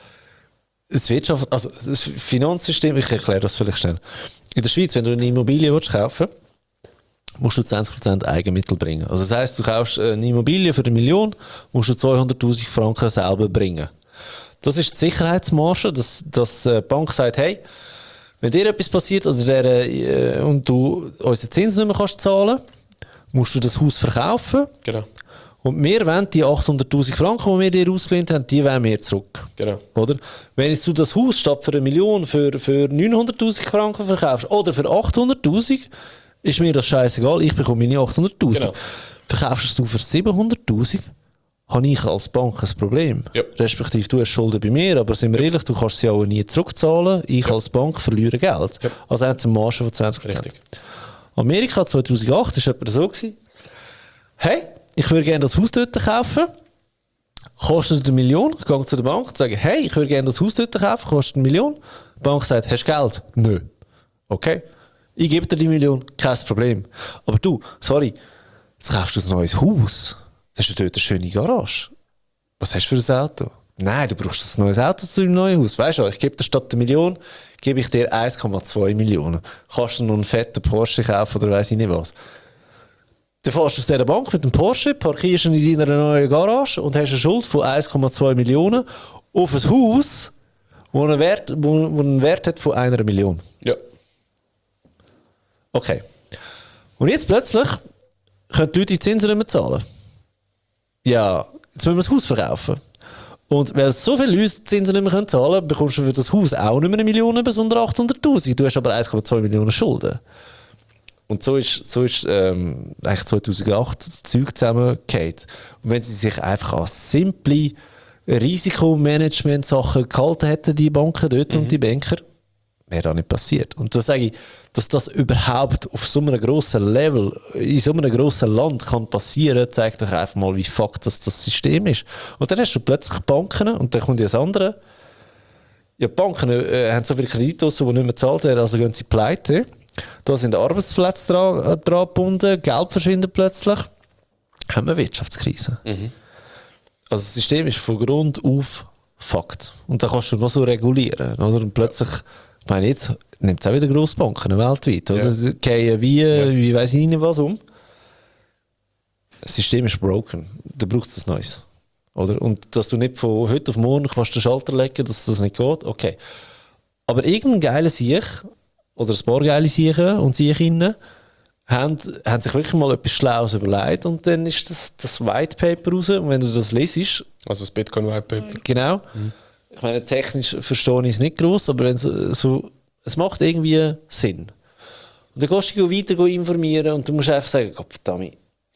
das Wirtschaft, also das Finanzsystem, ich erkläre das vielleicht schnell. In der Schweiz, wenn du eine Immobilie willst kaufen, musst du zwanzig Prozent Eigenmittel bringen. Also das heisst, du kaufst eine Immobilie für eine Million, musst du zweihunderttausend Franken selber bringen. Das ist die Sicherheitsmarge, dass, dass die Bank sagt, hey, wenn dir etwas passiert oder der, äh, und du unsere Zinsen nicht mehr kannst zahlen, musst du das Haus verkaufen. Genau. Und wir wollen die achthunderttausend Franken, die wir dir ausgelehnt haben, die wollen wir zurück. Genau. Oder? Wenn jetzt du das Haus statt für eine Million für, für neunhunderttausend Franken verkaufst oder für achthunderttausend, ist mir das scheißegal, ich bekomme meine achthunderttausend. Genau. Verkaufst du für siebenhunderttausend, habe ich als Bank ein Problem. Ja. Respektive du hast Schulden bei mir, aber sind wir ja. ehrlich, du kannst sie auch nie zurückzahlen. Ich ja. als Bank verliere Geld. Ja. Also haben sie eine Marge von zwanzig Prozent. Richtig. Amerika zweitausendacht war etwa so gewesen. Hey, ich würde gerne das Haus dort kaufen. Kostet eine Million. Ich gehe zu der Bank und sage, hey, ich würde gerne das Haus dort kaufen. Kostet eine Million. Die Bank sagt, hast du Geld? Nö. Okay. Ich gebe dir die Million, kein Problem. Aber du, sorry, jetzt kaufst du ein neues Haus. Das ist dort eine schöne Garage. Was hast du für ein Auto? Nein, du brauchst ein neues Auto zu deinem neuen Haus. Weißt du, ich gebe dir statt eine Million, gebe ich dir eins Komma zwei Millionen. Kannst du noch einen fetten Porsche kaufen oder weiss ich nicht was. Dann fährst du aus dieser Bank mit dem Porsche, parkierst ihn in deiner neuen Garage und hast eine Schuld von eins Komma zwei Millionen auf ein Haus, das einen Wert, wo, wo einen Wert hat von einer Million. Ja. Okay. Und jetzt plötzlich können die Leute die Zinsen nicht mehr zahlen. Ja, jetzt müssen wir das Haus verkaufen. Und weil so viele Leute die Zinsen nicht mehr zahlen können, bekommst du für das Haus auch nicht mehr eine Million, sondern achthunderttausend. Du hast aber eins Komma zwei Millionen Schulden. Und so ist, so ist ähm, eigentlich zweitausendacht das Zeug zusammengefallen. Und wenn sie sich einfach an simple Risikomanagement-Sachen gehalten hätten, die Banken dort mhm. und die Banker, wäre da nicht passiert. Und da sage ich, dass das überhaupt auf so einem grossen Level, in so einem grossen Land kann passieren, zeigt doch einfach mal, wie fuck das, das System ist. Und dann hast du plötzlich Banken und dann kommt ja das andere. Ja, die Banken äh, haben so viele Kredite, die nicht mehr gezahlt werden, also gehen sie pleite. Da sind Arbeitsplätze dran, dran gebunden, Geld verschwindet plötzlich. Haben wir Wirtschaftskrise. Mhm. Also das System ist von Grund auf Fakt. Und dann kannst du noch so regulieren. Oder? Und plötzlich, ich meine, jetzt nimmt es auch wieder Grossbanken weltweit. Oder? Ja. Sie gehen wie, ja. wie weiss ich nicht was um. Das System ist broken. Da braucht es ein neues. Oder? Und dass du nicht von heute auf morgen kannst den Schalter legen, dass das nicht geht, okay. Aber irgendein geiler Sieg oder ein paar geile Siechen und Siechinnen haben, haben sich wirklich mal etwas Schlaues überlegt und dann ist das, das White Paper raus und wenn du das lesest... Also das Bitcoin White Paper. Genau. Mhm. Ich meine, technisch verstehe ich es nicht gross, aber wenn so, so, es macht irgendwie Sinn. Und dann gehst du weiter informieren und du musst einfach sagen, Gott verdammt,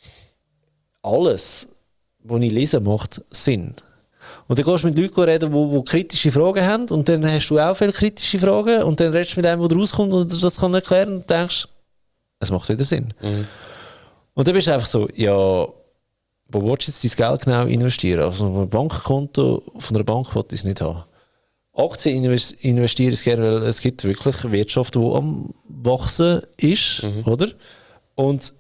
alles, was ich lese, macht Sinn. Und dann gehst du mit Leuten reden, die, die kritische Fragen haben und dann hast du auch viele kritische Fragen und dann redest du mit einem, der rauskommt und das kann erklären und denkst, es macht wieder Sinn. Mhm. Und dann bist du einfach so, ja, wo willst du jetzt dein Geld genau investieren? Auf einem Bankkonto von einer Bank will ich es nicht haben. Aktien investieren ist gerne, weil es gibt wirklich Wirtschaft, die am Wachsen ist, mhm. oder? Und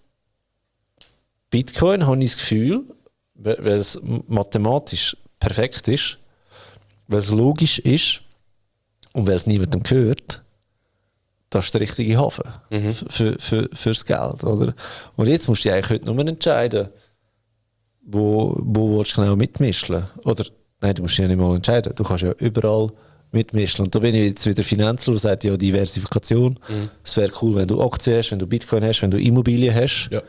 Bitcoin habe ich das Gefühl, weil es mathematisch perfekt ist, weil es logisch ist und weil es niemandem gehört, das ist der richtige Hafen mhm. für, für, fürs Geld. Oder? Und jetzt musst du dich eigentlich heute nur entscheiden, wo, wo willst du genau mitmischen. Oder, nein, du musst dich ja nicht mal entscheiden. Du kannst ja überall mitmischen. Und da bin ich jetzt wieder Finanzler, der sagt, ja, Diversifikation. Mhm. Es wäre cool, wenn du Aktien hast, wenn du Bitcoin hast, wenn du Immobilien hast. Ja.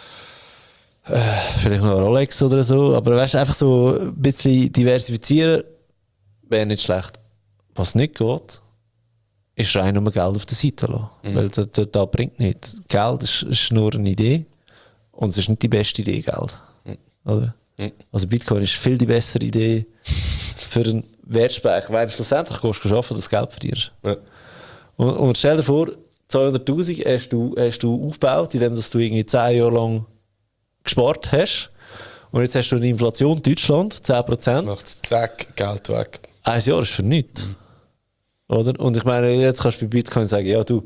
Äh, vielleicht noch Rolex oder so. Aber weißt, einfach so ein bisschen diversifizieren wäre nicht schlecht. Was nicht geht, ist rein nur Geld auf der Seite lassen. Mhm. Weil das, das, das bringt nichts. Geld ist, ist nur eine Idee und es ist nicht die beste Idee, Geld. Mhm. Oder? Mhm. Also Bitcoin ist viel die bessere Idee für einen Wertspeicher, weil schlussendlich gehst du arbeiten, dass du Geld verdienst. Ja. Und, und stell dir vor, zweihunderttausend hast du, hast du aufgebaut, indem du irgendwie zehn Jahre lang gespart hast. Und jetzt hast du eine Inflation in Deutschland, zehn Prozent. Macht zack, Geld weg. Ein Jahr ist für nichts. Mhm. Oder? Und ich meine, jetzt kannst du bei Bitcoin sagen, ja du,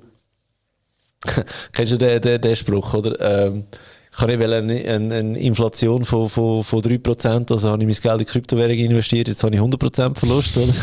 kennst du den, den, den Spruch, oder? Ähm, ich habe nicht eine, eine, eine Inflation von, von, von drei Prozent, also habe ich mein Geld in Kryptowährung investiert, jetzt habe ich hundert Prozent Verlust, oder?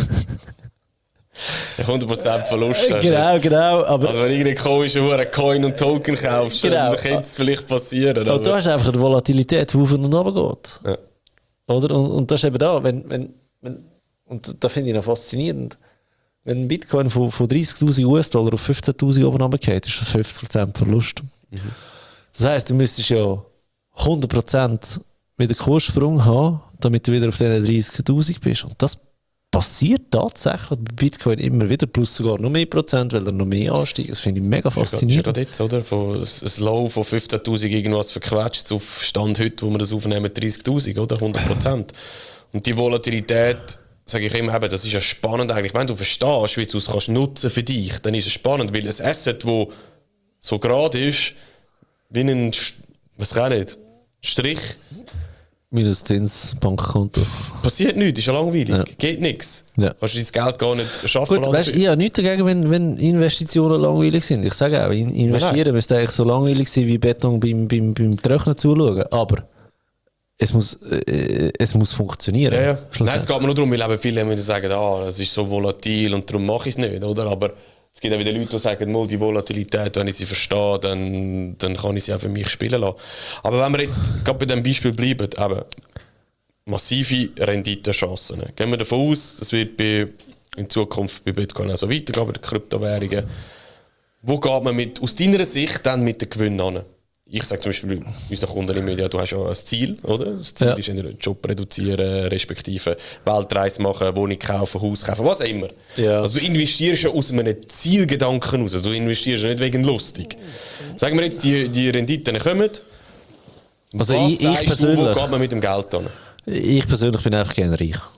hundert Prozent Verlust hast Genau, jetzt. genau. Aber also wenn du irgendeinen komischen Coin und Token kaufst, genau. Dann könnte es vielleicht passieren. Aber du hast einfach eine Volatilität, die auf und runter geht. Ja. Oder? Und, und das ist eben da, wenn, wenn, wenn, und da finde ich noch faszinierend, wenn ein Bitcoin von, von dreißigtausend US-Dollar auf fünfzehntausend oben runtergeht, ist das fünfzig Prozent Verlust. Mhm. Das heisst, du müsstest ja hundert Prozent wieder Kurssprung haben, damit du wieder auf diesen dreißigtausend bist. Und das passiert tatsächlich bei Bitcoin immer wieder, plus sogar noch mehr Prozent, weil er noch mehr ansteigt. Das finde ich mega faszinierend. Das ist gerade jetzt, oder? Von ein Low von fünfzehntausend irgendwas verquetscht auf Stand heute, wo wir das aufnehmen, dreißigtausend, oder? hundert Prozent. Und die Volatilität, sage ich immer, eben, das ist ja spannend eigentlich. Wenn du verstehst, wie du es kannst nutzen für dich, dann ist es spannend, weil ein Asset, das so gerade ist, wie ein, was kann ich nicht, Strich. Minus Zins, Bankkonto. Passiert nichts, ist ja langweilig. Ja. Geht nichts. Ja. Kannst du dein Geld gar nicht schaffen. Gut, weißt, ich habe nichts dagegen, wenn, wenn Investitionen langweilig sind. Ich sage auch, investieren ja, müsste eigentlich so langweilig sein wie Beton beim, beim, beim Trocknen zuschauen. Aber es muss, äh, es muss funktionieren. Ja, ja. Nein, es geht mir nur darum, weil eben viele immer sagen, ah, es ist so volatil und darum mache ich es nicht. Oder? Aber es gibt auch wieder Leute, die sagen, mal die Volatilität, wenn ich sie verstehe, dann, dann kann ich sie auch für mich spielen lassen. Aber wenn wir jetzt gerade bei diesem Beispiel bleiben, eben massive Renditechancen. Gehen wir davon aus, das wird bei, in Zukunft bei Bitcoin auch so weitergehen, bei den Kryptowährungen. Wo geht man mit, aus deiner Sicht dann mit den Gewinnen an? Ich sage zum Beispiel unseren Kunden im Media, du hast ja ein Ziel, oder? Das Ziel ja. ist, einen Job reduzieren, respektive Weltreise machen, Wohnung kaufen, Haus kaufen, was auch immer. Ja. Also du investierst ja aus einem Zielgedanken heraus, du investierst ja nicht wegen lustig. Sagen wir jetzt, die, die Renditen kommen, also was ich, ich persönlich, du, wo geht man mit dem Geld an? Ich persönlich bin einfach gerne reich.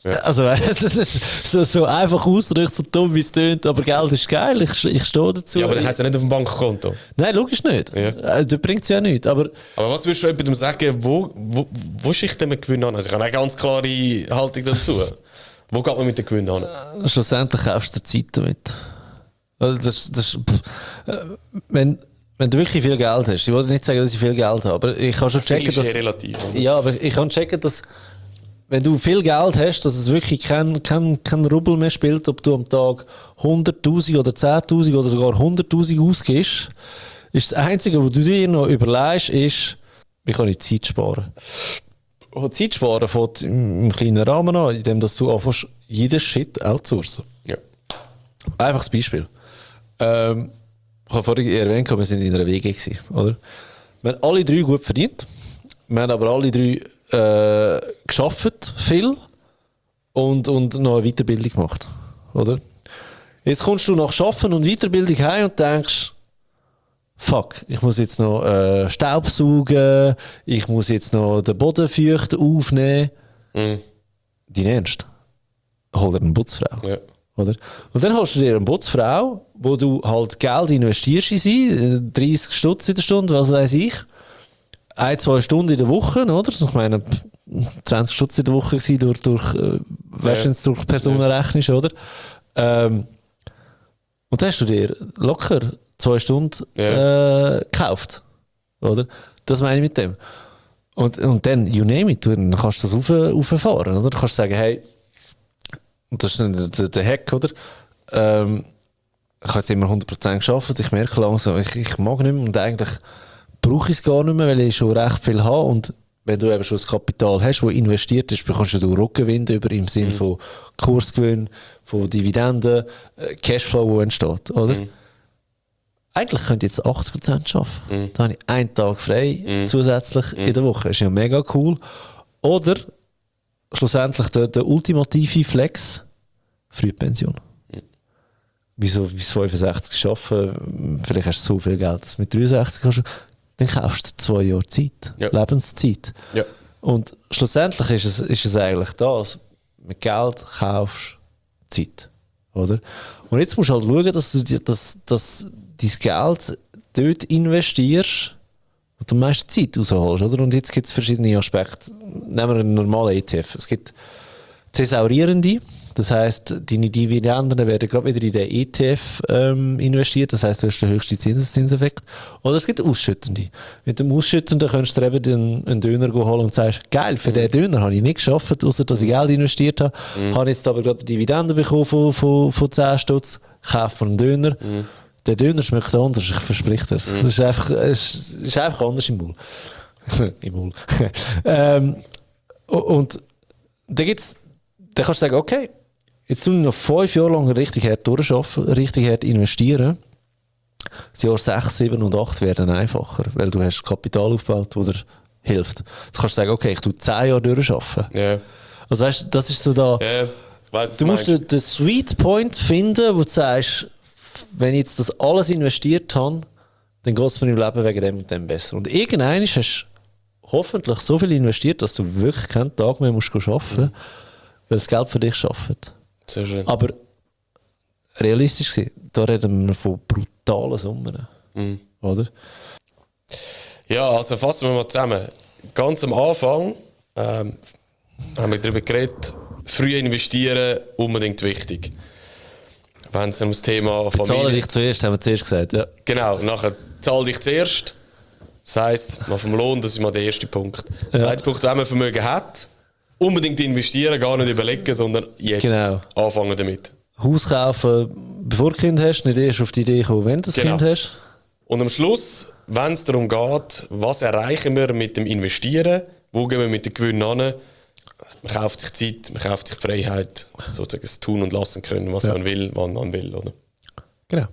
Ja. Also, es ist so, so einfach ausgedrückt, so dumm wie es tönt, aber Geld ist geil, ich, ich stehe dazu. Ja, aber dann hast du ja nicht auf dem Bankkonto. Nein, logisch nicht. Ja. Äh, Das bringt es ja nicht. Aber, aber was würdest du jemandem sagen, wo, wo, wo schickt man Gewinn an? Also ich habe eine ganz klare Haltung dazu. Wo geht man mit dem Gewinn an? schlussendlich kaufst du dir Zeit damit. Also das, das, pff, äh, wenn, wenn du wirklich viel Geld hast, ich wollte nicht sagen, dass ich viel Geld habe, aber ich kann schon checken, Viel ist dass... eh relativ. Oder? Ja, aber ich kann checken, dass wenn du viel Geld hast, dass es wirklich kein, kein, kein Rubel mehr spielt, ob du am Tag hunderttausend oder zehntausend oder sogar hunderttausend ausgibst, ist das Einzige, was du dir noch überlegst, ist, wie kann ich Zeit sparen. Und Zeit sparen fängt im kleinen Rahmen an, indem dass du anfängst, jeden Shit outsourcen. Ja. Einfaches Beispiel. Ähm, ich habe vorhin erwähnt, wir waren in einer W G gewesen, oder? Wir haben alle drei gut verdient. Wir haben aber alle drei äh, gearbeitet, viel, und, und noch eine Weiterbildung gemacht, oder? Jetzt kommst du nach Arbeiten und Weiterbildung heim und denkst, fuck, ich muss jetzt noch äh, Staub saugen, ich muss jetzt noch den Boden feuchten aufnehmen. Mhm. Dein Ernst? Hol dir eine Putzfrau. Ja. Oder? Und dann hast du dir eine Putzfrau, wo du halt Geld investierst in sie, dreißig Stutz in der Stunde, was weiß ich. Ein, zwei Stunden in der Woche, oder? Ich meine, zwanzig Stutz in der Woche gewesen, durch, durch, äh, weißt du, wenn du durch Personen ja. rechnest, oder? Ähm, und dann hast du dir locker zwei Stunden ja. äh, gekauft, oder? Das meine ich mit dem. Und, und dann, you name it, dann kannst du das rauf, rauffahren, oder? Du kannst sagen, hey, und das ist dann der, der Hack, oder? Ähm, ich habe jetzt immer hundert Prozent gearbeitet, ich merke langsam, ich, ich mag nicht mehr und eigentlich brauche ich es gar nicht mehr, weil ich schon recht viel habe und wenn du eben schon das Kapital hast, das investiert ist, bekommst du Rückgewinn über im Sinne mhm. von Kursgewinn, von Dividenden, Cashflow, der entsteht, oder? Mhm. Eigentlich könnte ich jetzt achtzig Prozent arbeiten. Mhm. Da habe ich einen Tag frei mhm. zusätzlich mhm. in der Woche. Das ist ja mega cool. Oder schlussendlich der, der ultimative Flex, Frühpension. Mhm. Wieso bis fünfundsechzig arbeiten? Vielleicht hast du so viel Geld, dass du mit dreiundsechzig kannst. Dann kaufst du zwei Jahre Zeit, ja. Lebenszeit. Ja. Und schlussendlich ist es, ist es eigentlich das. Mit Geld kaufst du Zeit. Oder? Und jetzt musst du halt schauen, dass du das, das, dein Geld dort investierst und du am meisten Zeit rausholst. Oder? Und jetzt gibt es verschiedene Aspekte. Nehmen wir einen normalen E T F. Es gibt thesaurierende. Das heisst, deine Dividenden werden gerade wieder in den E T F ähm, investiert. Das heisst, du hast den höchsten Zinseszinseffekt. Oder es gibt ausschüttende. Mit dem Ausschüttenden kannst du dir eben den, einen Döner holen und sagst, geil, für mhm. den Döner habe ich nicht geschafft, außer dass ich Geld investiert habe. Mhm. Habe jetzt aber gerade Dividenden bekommen von, von, von zehn Stutz. Kaufe einen Döner. Mhm. Der Döner schmeckt anders, ich verspreche dir. Es mhm. ist, einfach, es ist einfach anders im Maul. Im Maul. ähm, und da gibt's, da kannst du sagen, okay, jetzt tun wir noch fünf Jahre lang richtig hart durcharbeiten, richtig hart investieren. Das Jahr sechs, sieben und acht werden einfacher, weil du hast Kapital aufgebaut, das dir hilft. Jetzt kannst du sagen, okay, ich tue zehn Jahre durcharbeiten. Yeah. Also weißt du, das ist so da... Yeah. Weiss, du musst den, den Sweet Point finden, wo du sagst, wenn ich jetzt das alles investiert habe, dann geht es mir im Leben wegen dem und dem besser. Und irgendwann hast du hoffentlich so viel investiert, dass du wirklich keinen Tag mehr musst arbeiten musst, mhm. weil das Geld für dich arbeitet. Sehr schön. Aber realistisch gesehen, da reden wir von brutalen Summen. Mhm. Oder? Ja, also fassen wir mal zusammen. Ganz am Anfang ähm, haben wir darüber geredet, früh investieren, unbedingt wichtig. Wenn es um das Thema Familie... Zahle dich zuerst, haben wir zuerst gesagt, ja. Genau, nachher zahl dich zuerst. Das heisst, mal vom Lohn, das ist mal der erste Punkt. Der ja. zweite Punkt, wenn man Vermögen hat, unbedingt investieren, gar nicht überlegen, sondern jetzt genau. anfangen damit. Haus kaufen, bevor du Kind hast, nicht erst auf die Idee kommen, wenn du das genau. Kind hast. Und am Schluss, wenn es darum geht, was erreichen wir mit dem Investieren, wo gehen wir mit den Gewinnen an, man kauft sich Zeit, man kauft sich Freiheit, sozusagen das tun und lassen können, was ja. man will, wann man will. Oder? Genau.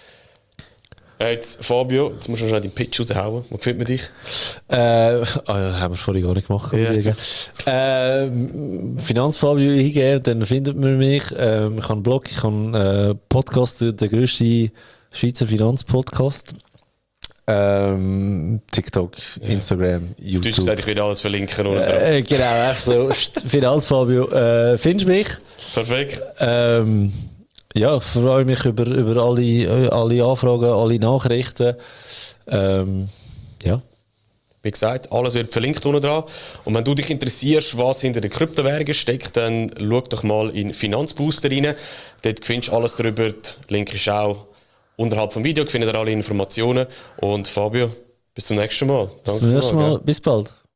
Jetzt, Fabio, jetzt musst du noch schnell deinen Pitch raushauen. Wo findet man dich? Äh, oh ja, haben wir vorhin gar nicht gemacht. Ja, äh, Finanzfabio eingeben, dann findet man mich. Äh, ich habe einen Blog, ich habe einen äh, Podcast, der grösste Schweizer Finanzpodcast. ähm, TikTok, Instagram, Ja. YouTube. Du hast gesagt, ich will alles verlinken. Äh, genau, einfach so. Finanzfabio, äh, findest du mich? Perfekt. Ähm, ja, ich freue mich über, über alle, alle Anfragen, alle Nachrichten. Ähm, ja. Wie gesagt, alles wird verlinkt unten dran. Und wenn du dich interessierst, was hinter den Kryptowährungen steckt, dann schau doch mal in Finanzbooster rein. Dort findest du alles darüber. Der Link ist auch unterhalb vom Video, findet ihr alle Informationen. Und Fabio, bis zum nächsten Mal. Danke bis zum nächsten Mal. Mal. Bis bald.